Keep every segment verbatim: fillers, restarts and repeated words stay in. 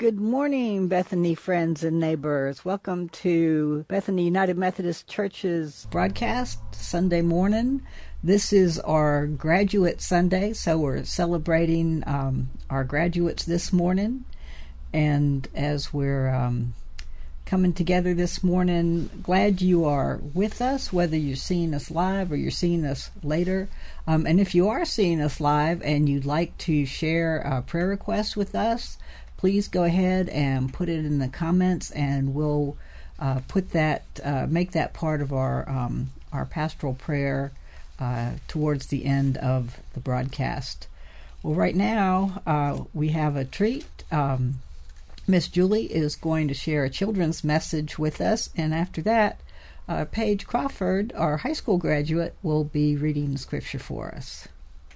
Good morning, Bethany friends and neighbors. Welcome to Bethany United Methodist Church's broadcast Sunday morning. This is our Graduate Sunday, so we're celebrating um, our graduates this morning. And as we're um, coming together this morning, glad you are with us, whether you're seeing us live or you're seeing us later. Um, and if you are seeing us live and you'd like to share a prayer request with us, please go ahead and put it in the comments, and we'll uh, put that, uh, make that part of our um, our pastoral prayer uh, towards the end of the broadcast. Well, right now uh, we have a treat. Um, Miss Julie is going to share a children's message with us, and after that, uh, Paige Crawford, our high school graduate, will be reading scripture for us.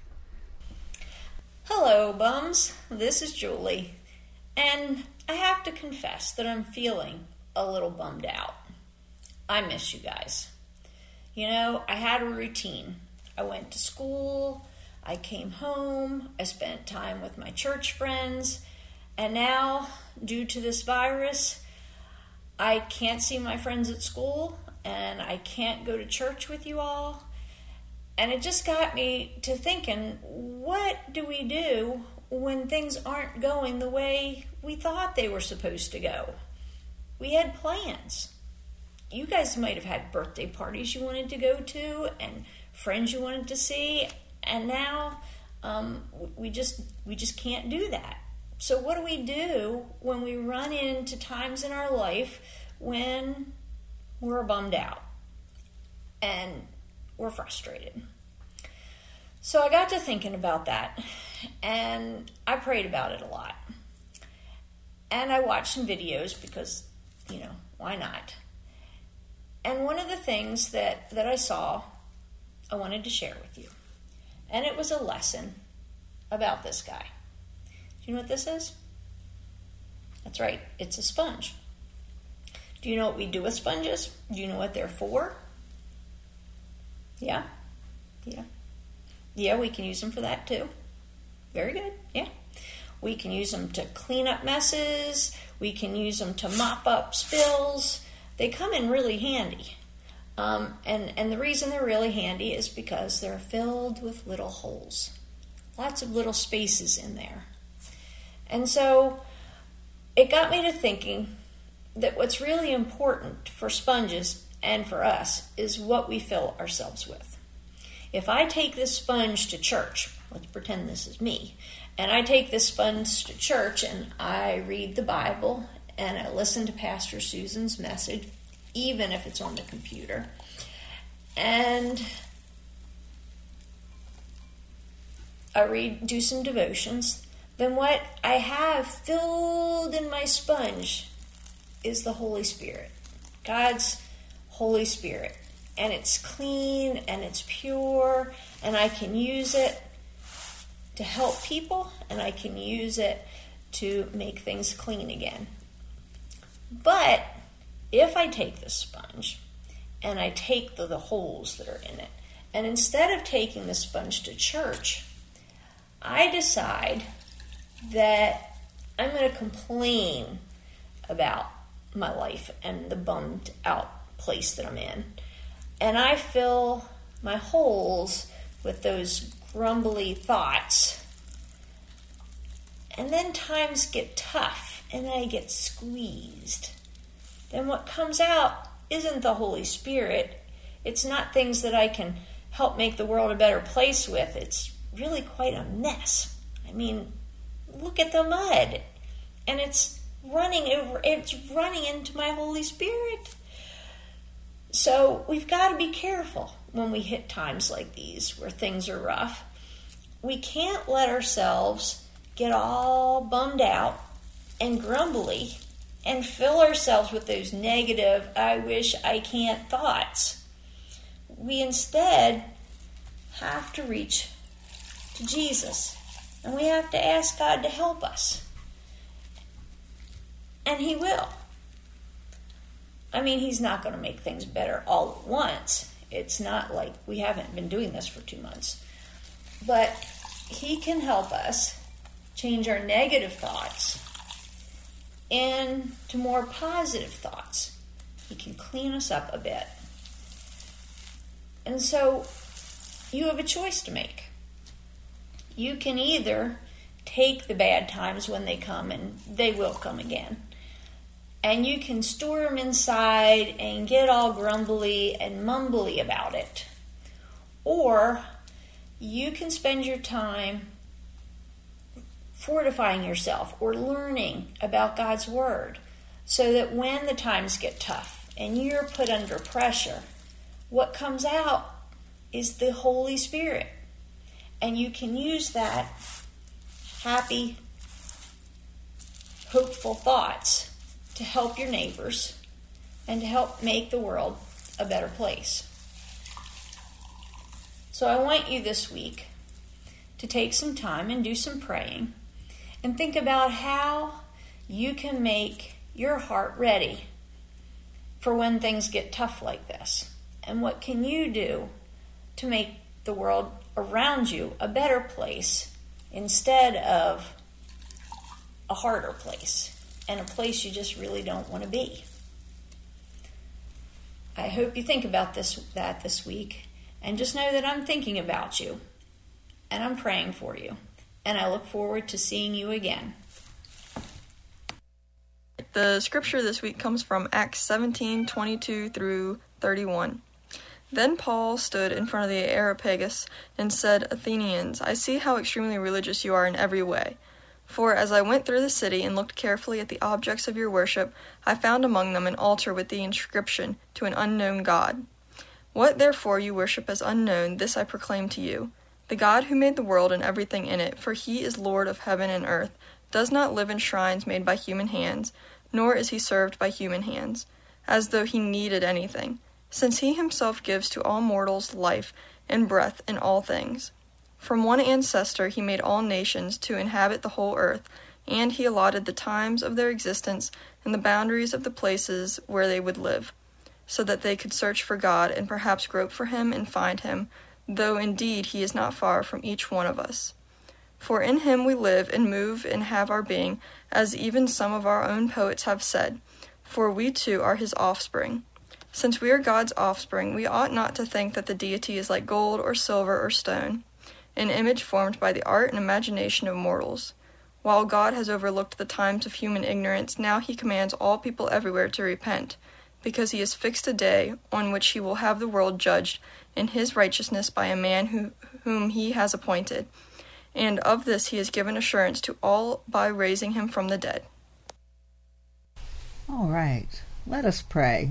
Hello, bums. This is Julie. And I have to confess that I'm feeling a little bummed out. I miss you guys. You know, I had a routine. I went to school, I came home, I spent time with my church friends, and now, due to this virus, I can't see my friends at school, and I can't go to church with you all. And it just got me to thinking, what do we do when things aren't going the way we thought they were supposed to go? We had plans. You guys might have had birthday parties you wanted to go to and friends you wanted to see, and now um, we just we just can't do that. So what do we do when we run into times in our life when we're bummed out and we're frustrated? So I got to thinking about that, and I prayed about it a lot. And I watched some videos because, you know, why not? And one of the things that, that I saw, I wanted to share with you. And it was a lesson about this guy. Do you know what this is? That's right, it's a sponge. Do you know what we do with sponges? Do you know what they're for? Yeah? Yeah. Yeah, we can use them for that too. Very good, yeah. We can use them to clean up messes. We can use them to mop up spills. They come in really handy. Um, and, and the reason they're really handy is because they're filled with little holes. Lots of little spaces in there. And so it got me to thinking that what's really important for sponges and for us is what we fill ourselves with. If I take this sponge to church, let's pretend this is me, and I take this sponge to church and I read the Bible and I listen to Pastor Susan's message, even if it's on the computer, and I read, do some devotions, then what I have filled in my sponge is the Holy Spirit, God's Holy Spirit. And it's clean and it's pure, and I can use it to help people, and I can use it to make things clean again. But if I take the sponge and I take the, the holes that are in it, and instead of taking the sponge to church, I decide that I'm going to complain about my life and the bummed out place that I'm in. And I fill my holes with those grumbly thoughts. And then times get tough and I get squeezed. Then what comes out isn't the Holy Spirit. It's not things that I can help make the world a better place with. It's really quite a mess. I mean, look at the mud. And it's running over, it's running into my Holy Spirit. So we've got to be careful when we hit times like these where things are rough. We can't let ourselves get all bummed out and grumbly and fill ourselves with those negative, I wish I can't thoughts. We instead have to reach to Jesus, and we have to ask God to help us. And He will. I mean, He's not going to make things better all at once. It's not like we haven't been doing this for two months. But He can help us change our negative thoughts into more positive thoughts. He can clean us up a bit. And so you have a choice to make. You can either take the bad times when they come, and they will come again, and you can store them inside and get all grumbly and mumbly about it. Or you can spend your time fortifying yourself or learning about God's Word, so that when the times get tough and you're put under pressure, what comes out is the Holy Spirit. And you can use that happy, hopeful thoughts to help your neighbors and to help make the world a better place. So I want you this week to take some time and do some praying and think about how you can make your heart ready for when things get tough like this. And what can you do to make the world around you a better place instead of a harder place and a place you just really don't want to be. I hope you think about this that this week, and just know that I'm thinking about you and I'm praying for you, and I look forward to seeing you again. The scripture this week comes from Acts seventeen twenty-two through thirty-one. Then Paul stood in front of the Areopagus and said, Athenians, I see how extremely religious you are in every way. For as I went through the city and looked carefully at the objects of your worship, I found among them an altar with the inscription, to an unknown God. What therefore you worship as unknown, this I proclaim to you. The God who made the world and everything in it, for he is Lord of heaven and earth, does not live in shrines made by human hands, nor is he served by human hands, as though he needed anything, since he himself gives to all mortals life and breath in all things. From one ancestor he made all nations to inhabit the whole earth, and he allotted the times of their existence and the boundaries of the places where they would live, so that they could search for God and perhaps grope for him and find him, though indeed he is not far from each one of us. For in him we live and move and have our being, as even some of our own poets have said, for we too are his offspring. Since we are God's offspring, we ought not to think that the deity is like gold or silver or stone, an image formed by the art and imagination of mortals. While God has overlooked the times of human ignorance, now he commands all people everywhere to repent, because he has fixed a day on which he will have the world judged in his righteousness by a man who, whom he has appointed. And of this he has given assurance to all by raising him from the dead. All right, let us pray.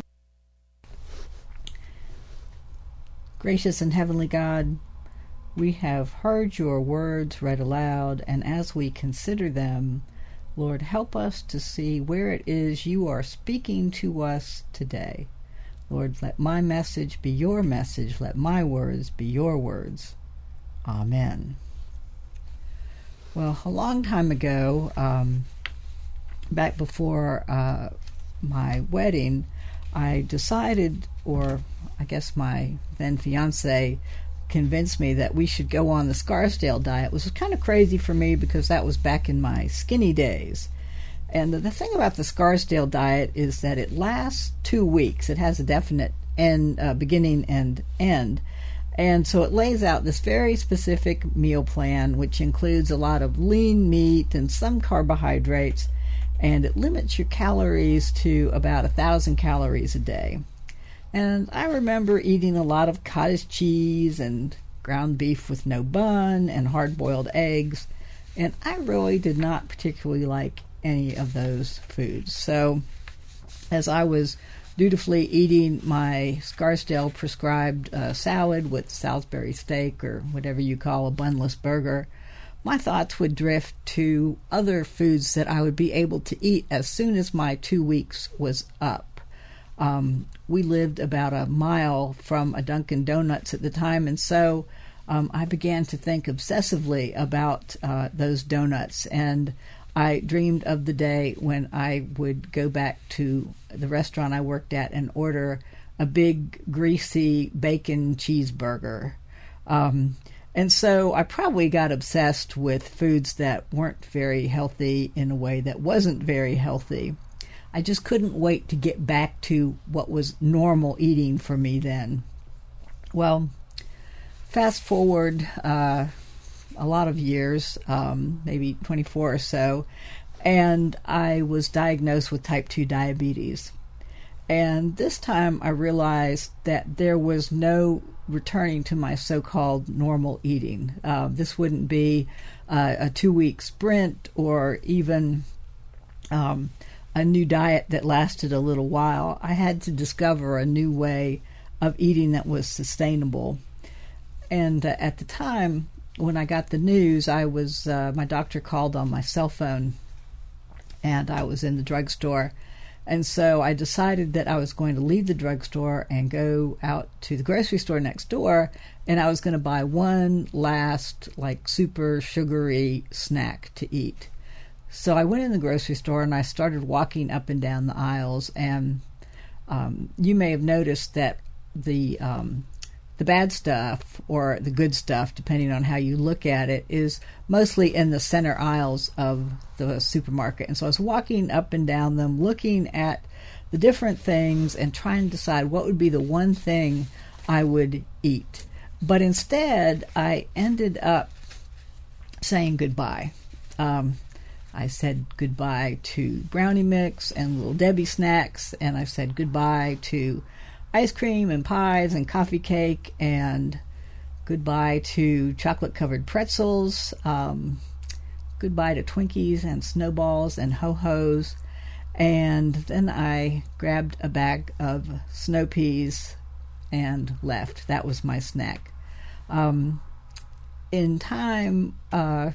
Gracious and heavenly God, we have heard your words read aloud, and as we consider them, Lord, help us to see where it is you are speaking to us today. Lord, let my message be your message. Let my words be your words. Amen. Well, a long time ago, um, back before uh, my wedding, I decided, or I guess my then fiance convinced me that we should go on the Scarsdale diet, which was kind of crazy for me because that was back in my skinny days. And the, the thing about the Scarsdale diet is that it lasts two weeks. It has a definite end, uh, beginning and end. And so it lays out this very specific meal plan, which includes a lot of lean meat and some carbohydrates, and it limits your calories to about a thousand calories a day. And I remember eating a lot of cottage cheese and ground beef with no bun and hard-boiled eggs, and I really did not particularly like any of those foods. So as I was dutifully eating my Scarsdale prescribed uh, salad with Salisbury steak or whatever you call a bunless burger, my thoughts would drift to other foods that I would be able to eat as soon as my two weeks was up. Um, we lived about a mile from a Dunkin' Donuts at the time, and so um, I began to think obsessively about uh, those donuts, and I dreamed of the day when I would go back to the restaurant I worked at and order a big, greasy bacon cheeseburger. Um, And so I probably got obsessed with foods that weren't very healthy in a way that wasn't very healthy. I just couldn't wait to get back to what was normal eating for me then. Well, fast forward uh, a lot of years, um, maybe twenty-four or so, and I was diagnosed with type two diabetes. And this time I realized that there was no returning to my so-called normal eating. Uh, this wouldn't be uh, a two-week sprint or even um, a new diet that lasted a little while. I had to discover a new way of eating that was sustainable. And uh, at the time, when I got the news, I was uh, my doctor called on my cell phone, and I was in the drugstore. And so I decided that I was going to leave the drugstore and go out to the grocery store next door, and I was going to buy one last, like, super sugary snack to eat. So I went in the grocery store and I started walking up and down the aisles, and um, you may have noticed that the um, the bad stuff, or the good stuff, depending on how you look at it, is mostly in the center aisles of the supermarket. And so I was walking up and down them, looking at the different things and trying to decide what would be the one thing I would eat. But instead, I ended up saying goodbye. Um, I said goodbye to Brownie Mix and Little Debbie snacks, and I said goodbye to ice cream and pies and coffee cake, and goodbye to chocolate-covered pretzels, um, goodbye to Twinkies and Snowballs and Ho-Hos, and then I grabbed a bag of snow peas and left. That was my snack. Um, in time, uh,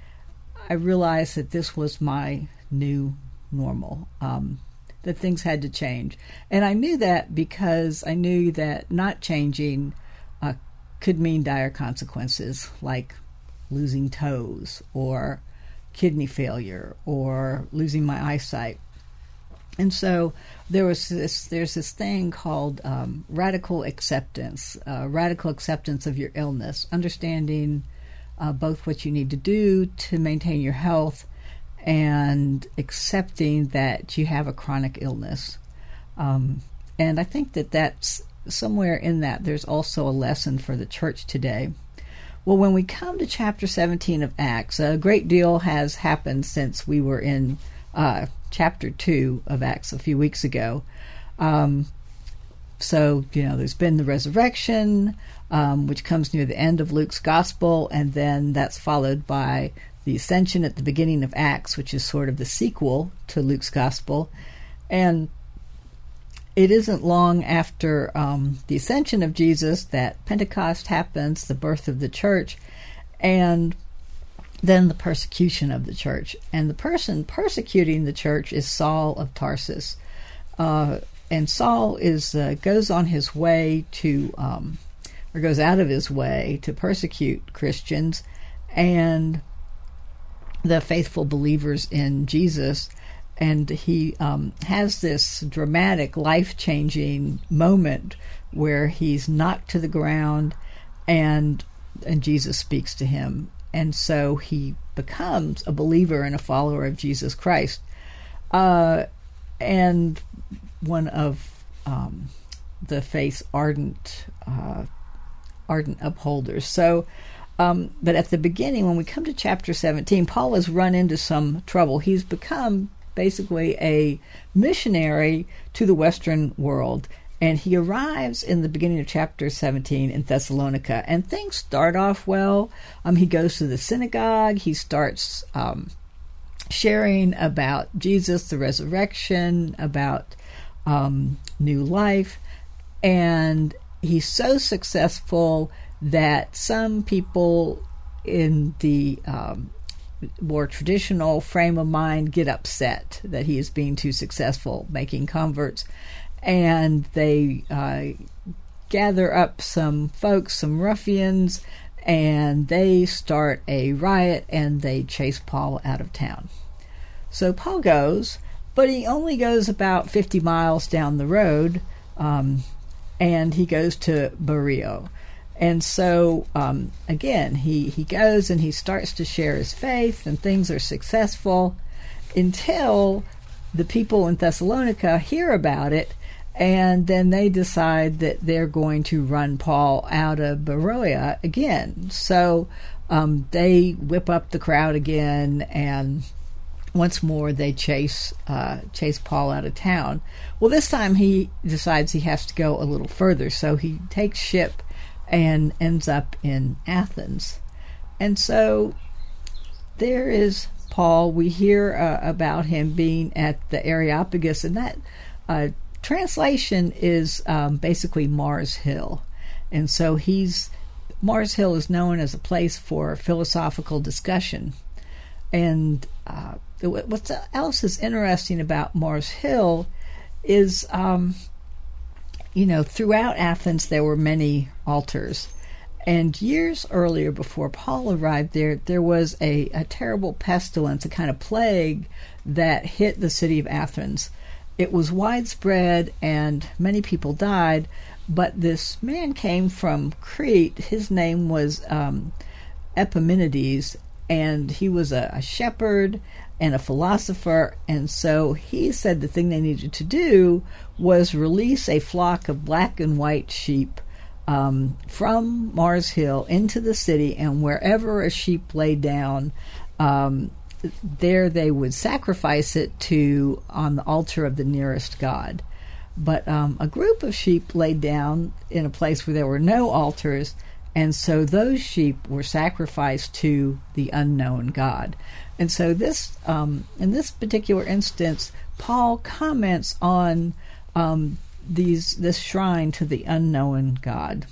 I realized that this was my new normal. Um, that things had to change. And I knew that because I knew that not changing uh, could mean dire consequences, like losing toes or kidney failure or losing my eyesight. And so there was this, there's this thing called um, radical acceptance, uh, radical acceptance of your illness, understanding uh, both what you need to do to maintain your health and accepting that you have a chronic illness. Um, and I think that that's somewhere in that there's also a lesson for the church today. Well, when we come to chapter seventeen of Acts, a great deal has happened since we were in uh, chapter two of Acts a few weeks ago. Um, so, you know, there's been the resurrection, um, which comes near the end of Luke's gospel, and then that's followed by the ascension at the beginning of Acts, which is sort of the sequel to Luke's gospel. And it isn't long after um, the ascension of Jesus that Pentecost happens, the birth of the church, and then the persecution of the church. And the person persecuting the church is Saul of Tarsus. Uh, and Saul is uh, goes on his way to, um, or goes out of his way to persecute Christians and the faithful believers in Jesus. And he um, has this dramatic, life-changing moment where he's knocked to the ground and and Jesus speaks to him. And so he becomes a believer and a follower of Jesus Christ. Uh, and one of um, the faith's ardent, uh, ardent upholders. So Um, but at the beginning, when we come to chapter seventeen, Paul has run into some trouble. He's become basically a missionary to the Western world, and he arrives in the beginning of chapter seventeen in Thessalonica, and things start off well. Um, he goes to the synagogue. He starts um, sharing about Jesus, the resurrection, about um, new life, and he's so successful that some people in the um, more traditional frame of mind get upset that he is being too successful making converts, and they uh, gather up some folks, some ruffians, and they start a riot and they chase Paul out of town. So Paul goes, but he only goes about fifty miles down the road, um, and he goes to Berea. And so, um, again, he, he goes and he starts to share his faith, and things are successful until the people in Thessalonica hear about it, and then they decide that they're going to run Paul out of Beroea again. So um, they whip up the crowd again, and once more they chase uh, chase Paul out of town. Well, this time he decides he has to go a little further, so he takes ship and ends up in Athens. And so there is Paul. We hear uh, about him being at the Areopagus, and that uh, translation is um, basically Mars Hill. And so he's Mars Hill is known as a place for philosophical discussion. And uh, what else is interesting about Mars Hill is, um, you know, throughout Athens there were many altars. And years earlier, before Paul arrived there, there was a, a terrible pestilence, a kind of plague that hit the city of Athens. It was widespread and many people died, but this man came from Crete. His name was um, Epimenides, and he was a, a shepherd and a philosopher, and so he said the thing they needed to do was release a flock of black and white sheep um, from Mars Hill into the city, and wherever a sheep lay down, um, there they would sacrifice it to on the altar of the nearest god. But um, a group of sheep laid down in a place where there were no altars, and so those sheep were sacrificed to the unknown God. And so this, um, in this particular instance, Paul comments on um, these this shrine to the unknown God.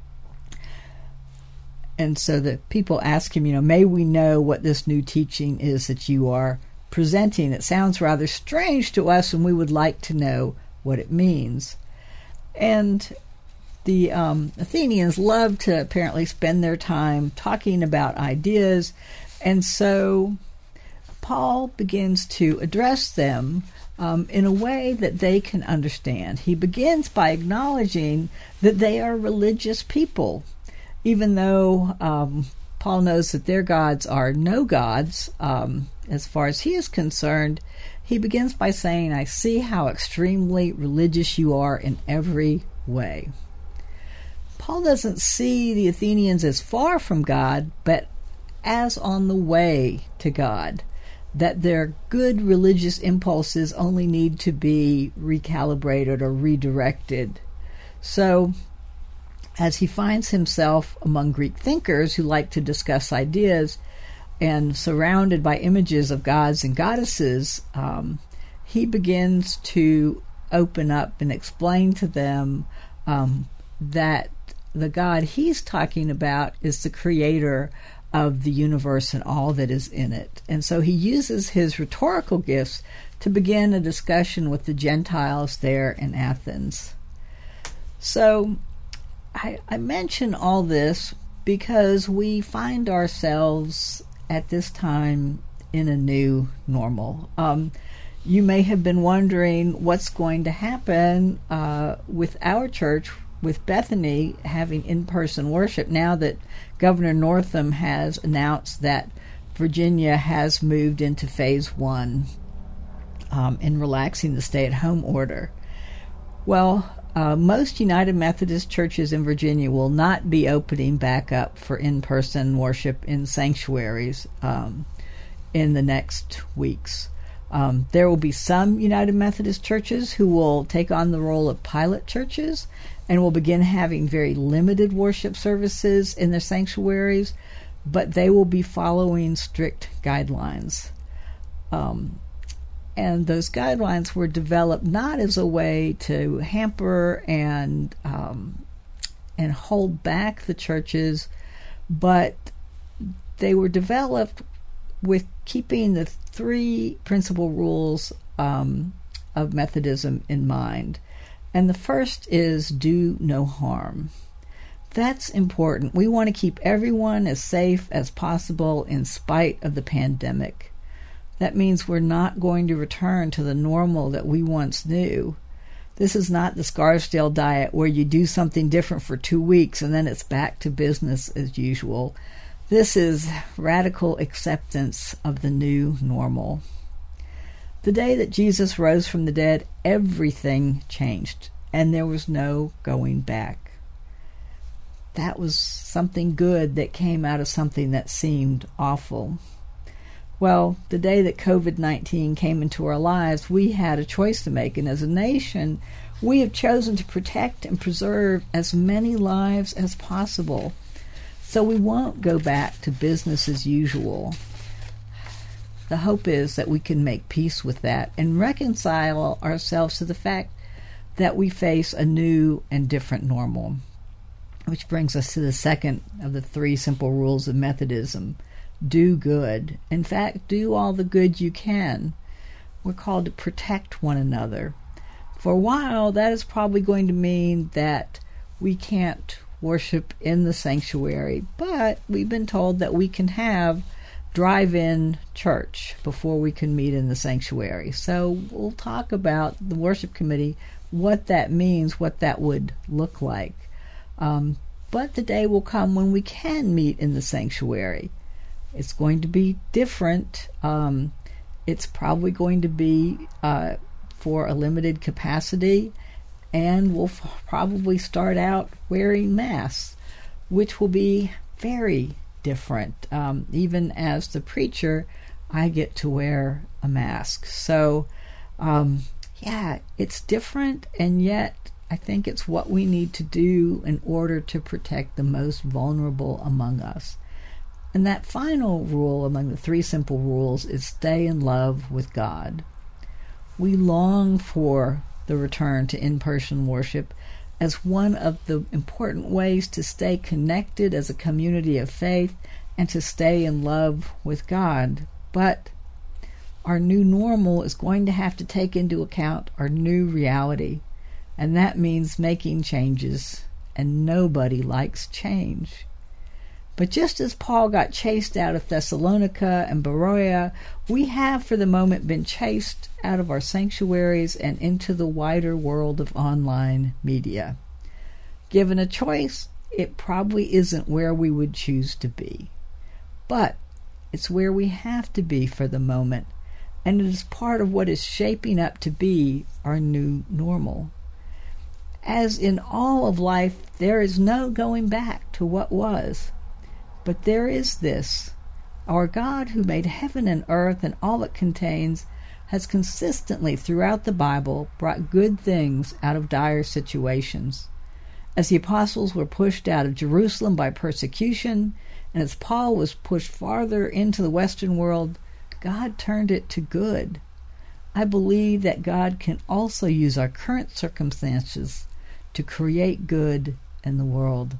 And so the people ask him, you know, may we know what this new teaching is that you are presenting? It sounds rather strange to us, and we would like to know what it means. And the um, Athenians love to apparently spend their time talking about ideas, and so Paul begins to address them um, in a way that they can understand. He begins by acknowledging that they are religious people, even though um, Paul knows that their gods are no gods. Um, as far as he is concerned, he begins by saying, I see how extremely religious you are in every way. Paul doesn't see the Athenians as far from God, but as on the way to God, that their good religious impulses only need to be recalibrated or redirected. So, as he finds himself among Greek thinkers who like to discuss ideas and surrounded by images of gods and goddesses, um, he begins to open up and explain to them um, that the God he's talking about is the creator of the universe and all that is in it. And so he uses his rhetorical gifts to begin a discussion with the Gentiles there in Athens. So I, I mention all this because we find ourselves at this time in a new normal. Um, you may have been wondering what's going to happen uh, with our church, with Bethany having in-person worship, now that Governor Northam has announced that Virginia has moved into phase one um, in relaxing the stay-at-home order. Well, uh, most United Methodist churches in Virginia will not be opening back up for in-person worship in sanctuaries um, in the next weeks. Um, there will be some United Methodist churches who will take on the role of pilot churches and will begin having very limited worship services in their sanctuaries, but they will be following strict guidelines. Um, and those guidelines were developed not as a way to hamper and um, and hold back the churches, but they were developed with keeping the three principal rules um, of Methodism in mind. And the first is do no harm. That's important. We want to keep everyone as safe as possible in spite of the pandemic. That means we're not going to return to the normal that we once knew. This is not the Scarsdale diet where you do something different for two weeks and then it's back to business as usual. This is radical acceptance of the new normal. The day that Jesus rose from the dead, everything changed, and there was no going back. That was something good that came out of something that seemed awful. Well, the day that covid nineteen came into our lives, we had a choice to make, and as a nation, we have chosen to protect and preserve as many lives as possible. So we won't go back to business as usual. The hope is that we can make peace with that and reconcile ourselves to the fact that we face a new and different normal. Which brings us to the second of the three simple rules of Methodism. Do good. In fact, do all the good you can. We're called to protect one another. For a while, that is probably going to mean that we can't worship in the sanctuary, but we've been told that we can have drive-in church before we can meet in the sanctuary. So we'll talk about the worship committee, what that means, what that would look like. Um, but the day will come when we can meet in the sanctuary. It's going to be different. Um, it's probably going to be uh, for a limited capacity, and we'll f- probably start out wearing masks, which will be very different. Um, even as the preacher, I get to wear a mask. So, um, yeah, it's different, and yet I think it's what we need to do in order to protect the most vulnerable among us. And that final rule among the three simple rules is stay in love with God. We long for the return to in-person worship as one of the important ways to stay connected as a community of faith and to stay in love with God. But our new normal is going to have to take into account our new reality, and that means making changes, and nobody likes change. But just as Paul got chased out of Thessalonica and Beroea, we have for the moment been chased out of our sanctuaries and into the wider world of online media. Given a choice, it probably isn't where we would choose to be. But it's where we have to be for the moment, and it is part of what is shaping up to be our new normal. As in all of life, there is no going back to what was. But there is this. Our God, who made heaven and earth and all it contains, has consistently throughout the Bible brought good things out of dire situations. As the apostles were pushed out of Jerusalem by persecution, and as Paul was pushed farther into the Western world, God turned it to good. I believe that God can also use our current circumstances to create good in the world.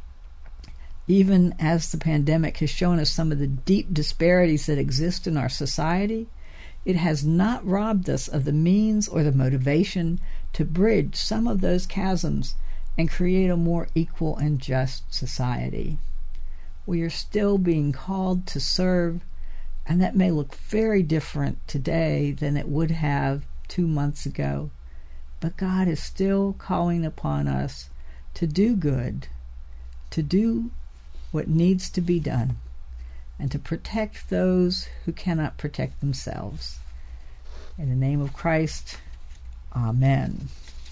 Even as the pandemic has shown us some of the deep disparities that exist in our society, it has not robbed us of the means or the motivation to bridge some of those chasms and create a more equal and just society. We are still being called to serve, and that may look very different today than it would have two months ago. But God is still calling upon us to do good, to do what needs to be done, and to protect those who cannot protect themselves. In the name of Christ, Amen.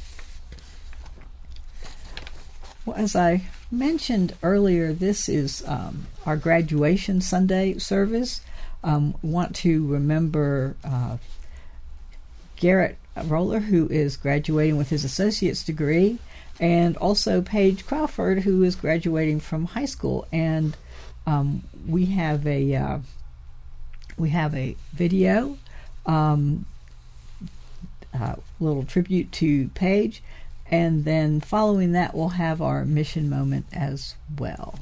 Well, as I mentioned earlier, this is um, our graduation Sunday service. Um, want to remember uh, Garrett Roller, who is graduating with his associate's degree, and also Paige Crawford, who is graduating from high school. And um, we have a uh, we have a video, um, uh, little tribute to Paige, and then following that, we'll have our mission moment as well.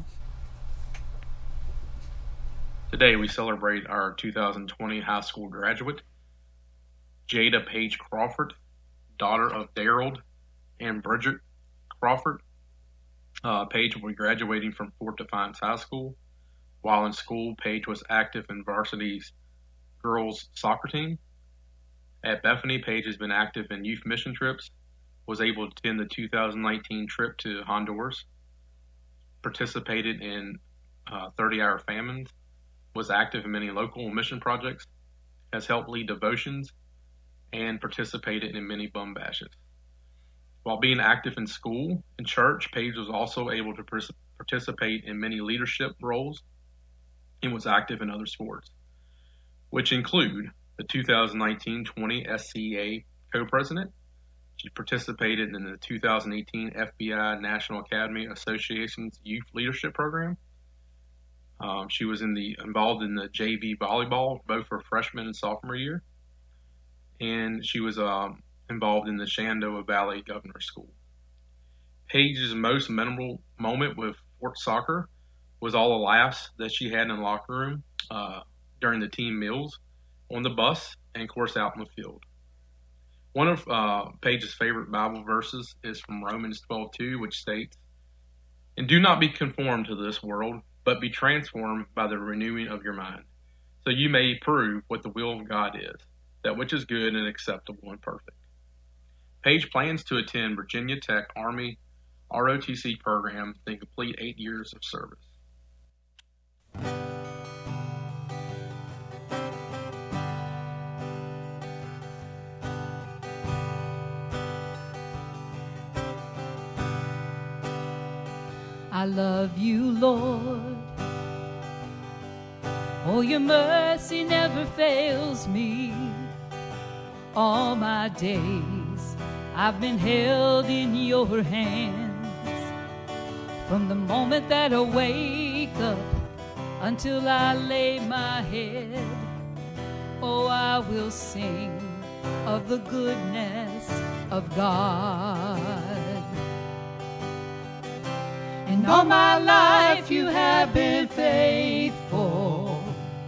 Today we celebrate our two thousand twenty high school graduate, Jada Paige Crawford, daughter of Daryl and Bridget Crawford. Uh, Paige will be graduating from Fort Defiance High School. While in school, Paige was active in varsity's girls soccer team. At Bethany, Paige has been active in youth mission trips was able to attend the two thousand nineteen trip to Honduras, participated in uh, thirty-hour famines, was active in many local mission projects, has helped lead devotions, and participated in many bum bashes. While being active in school and church, Paige was also able to pers- participate in many leadership roles and was active in other sports, which include the two thousand nineteen twenty S C A co-president. She participated in the two thousand eighteen F B I National Academy Association's Youth Leadership Program. Um, she was in the involved in the J V volleyball, both her freshman and sophomore year. And she was um, involved in the Shenandoah Valley Governor School. Paige's most memorable moment with Fort Soccer was all the laughs that she had in the locker room uh, during the team meals, on the bus, and of course out in the field. One of uh, Paige's favorite Bible verses is from Romans twelve two, which states, "And do not be conformed to this world, but be transformed by the renewing of your mind, so you may prove what the will of God is, that which is good and acceptable and perfect." Paige plans to attend Virginia Tech Army R O T C program and complete eight years of service. I love you, Lord. Oh, your mercy never fails me. All my days I've been held in your hands. From the moment that I wake up until I lay my head, oh, I will sing of the goodness of God. And all my life you have been faithful.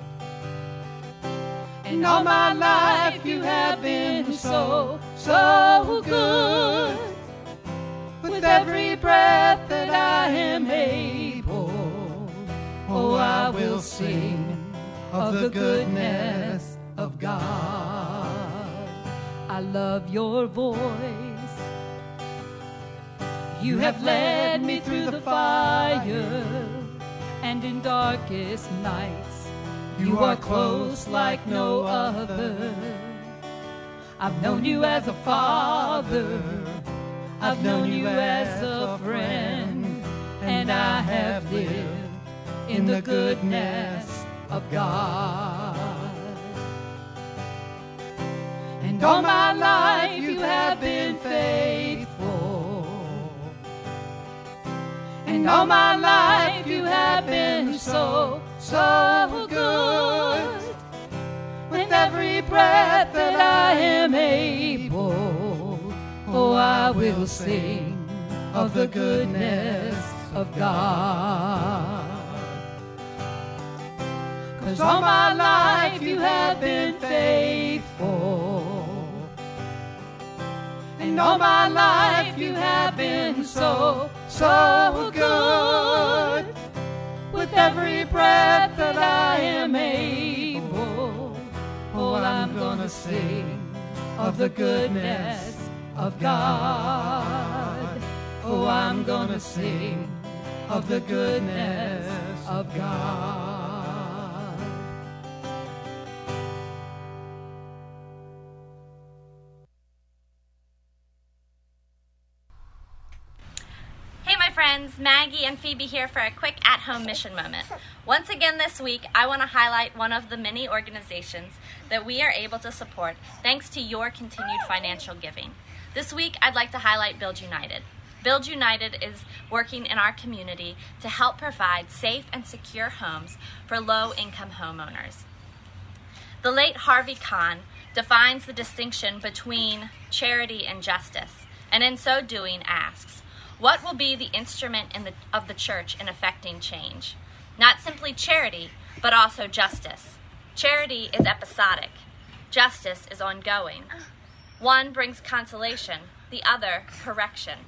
And all my life you have been so, so good. With every breath that I am able, oh, I will sing of the goodness of God. I love your voice. You have led me through the fire, and in darkest nights you are close like no other. I've known you as a father, I've known you as a friend, and I have lived in the goodness of God. And all my life you have been faithful. And all my life you have been so, so good. With every breath that I am able, oh, I will sing of the goodness of God. 'Cause all my life you have been faithful. And all my life you have been so, so good. With every breath that I am able, oh, I'm gonna sing of the goodness of God. Oh, I'm gonna sing of the goodness of God. Hey my friends, Maggie and Phoebe here for a quick at-home mission moment. Once again this week, I want to highlight one of the many organizations that we are able to support thanks to your continued financial giving. This week, I'd like to highlight Build United. Build United is working in our community to help provide safe and secure homes for low-income homeowners. The late Harvey Kahn defines the distinction between charity and justice, and in so doing asks, what will be the instrument in the, of the church in effecting change? Not simply charity, but also justice. Charity is episodic. Justice is ongoing. One brings consolation, the other correction.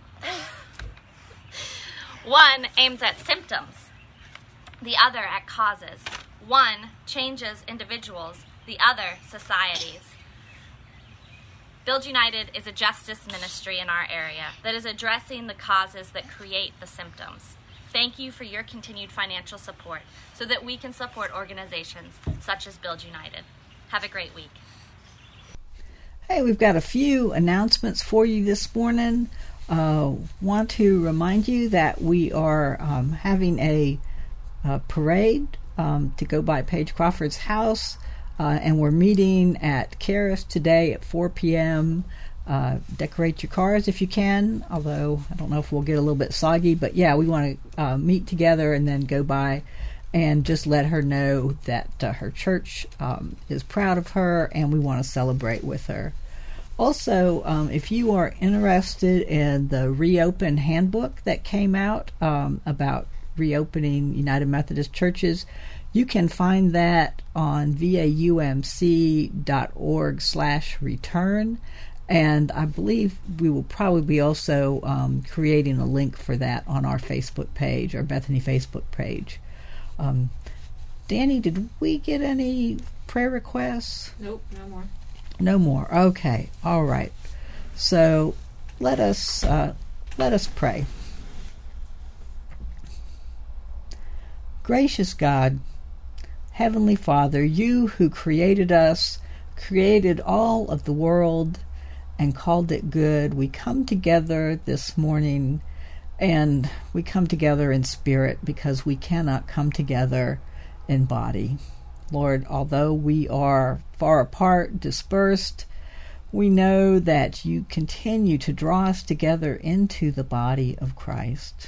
One aims at symptoms, the other at causes. One changes individuals, the other societies. Build United is a justice ministry in our area that is addressing the causes that create the symptoms. Thank you for your continued financial support so that we can support organizations such as Build United. Have a great week. Hey, we've got a few announcements for you this morning. Uh, want to remind you that we are um, having a, a parade um, to go by Paige Crawford's house, uh, and we're meeting at Caris today at four p.m. Uh, decorate your cars if you can, although I don't know if we'll get a little bit soggy, but yeah, we want to uh, meet together and then go by and just let her know that uh, her church um, is proud of her and we want to celebrate with her. Also, um, if you are interested in the Reopen handbook that came out um, about reopening United Methodist churches, you can find that on vaumc.org slash return. And I believe we will probably be also um, creating a link for that on our Facebook page, our Bethany Facebook page. Um, Danny, did we get any prayer requests? Nope, no more. No more. Okay. All right. So let us uh, let us pray. Gracious God, Heavenly Father, you who created us, created all of the world, and called it good, we come together this morning, and we come together in spirit because we cannot come together in body. Lord, although we are far apart, dispersed, we know that you continue to draw us together into the body of Christ.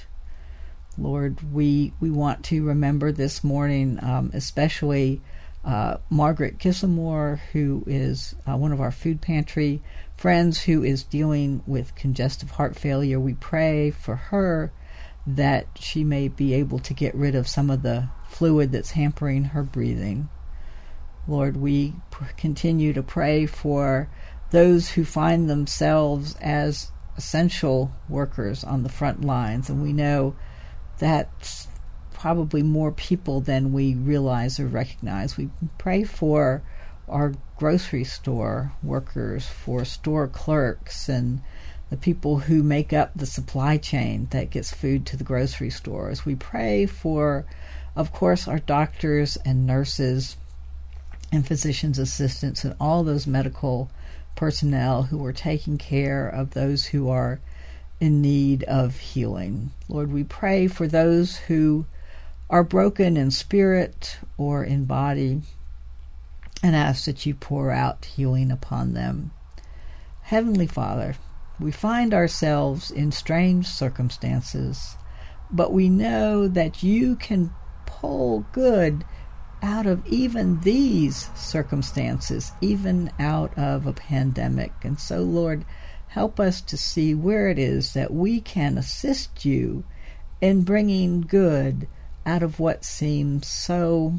Lord, we we want to remember this morning, um, especially uh, Margaret Kissamore, who is uh, one of our food pantry friends who is dealing with congestive heart failure. We pray for her that she may be able to get rid of some of the fluid that's hampering her breathing. Lord, we p- continue to pray for those who find themselves as essential workers on the front lines, and we know that's probably more people than we realize or recognize. We pray for our grocery store workers, for store clerks, and the people who make up the supply chain that gets food to the grocery stores. We pray for, of course, our doctors and nurses and physicians' assistants and all those medical personnel who are taking care of those who are in need of healing. Lord, we pray for those who are broken in spirit or in body, and ask that you pour out healing upon them. Heavenly Father, we find ourselves in strange circumstances, but we know that you can pull good out of even these circumstances, even out of a pandemic. And so, Lord, help us to see where it is that we can assist you in bringing good out of what seems so,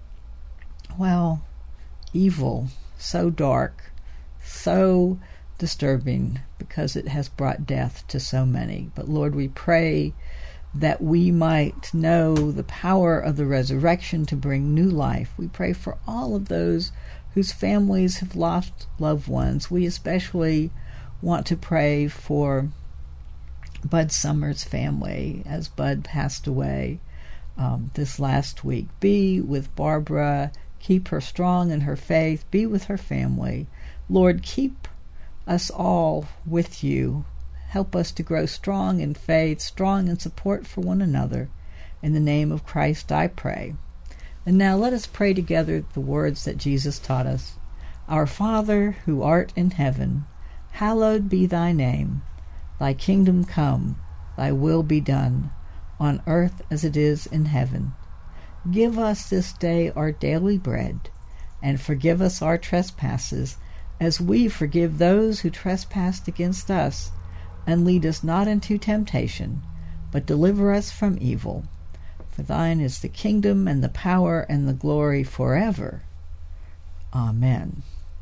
well, evil, so dark, so disturbing, because it has brought death to so many. But Lord, we pray that we might know the power of the resurrection to bring new life. We pray for all of those whose families have lost loved ones. We especially want to pray for Bud Summers' family as Bud passed away um, this last week. Be with Barbara. Keep her strong in her faith. Be with her family. Lord, keep us all with you. Help us to grow strong in faith, strong in support for one another. In the name of Christ I pray. And now let us pray together the words that Jesus taught us. Our Father, who art in heaven, hallowed be thy name. Thy kingdom come, thy will be done, on earth as it is in heaven. Give us this day our daily bread, and forgive us our trespasses, as we forgive those who trespass against us. And lead us not into temptation, but deliver us from evil. For thine is the kingdom, and the power, and the glory forever. Amen.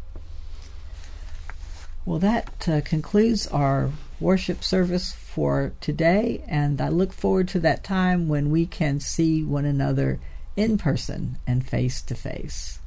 Well, that uh, concludes our worship service for today, and I look forward to that time when we can see one another in person and face to face.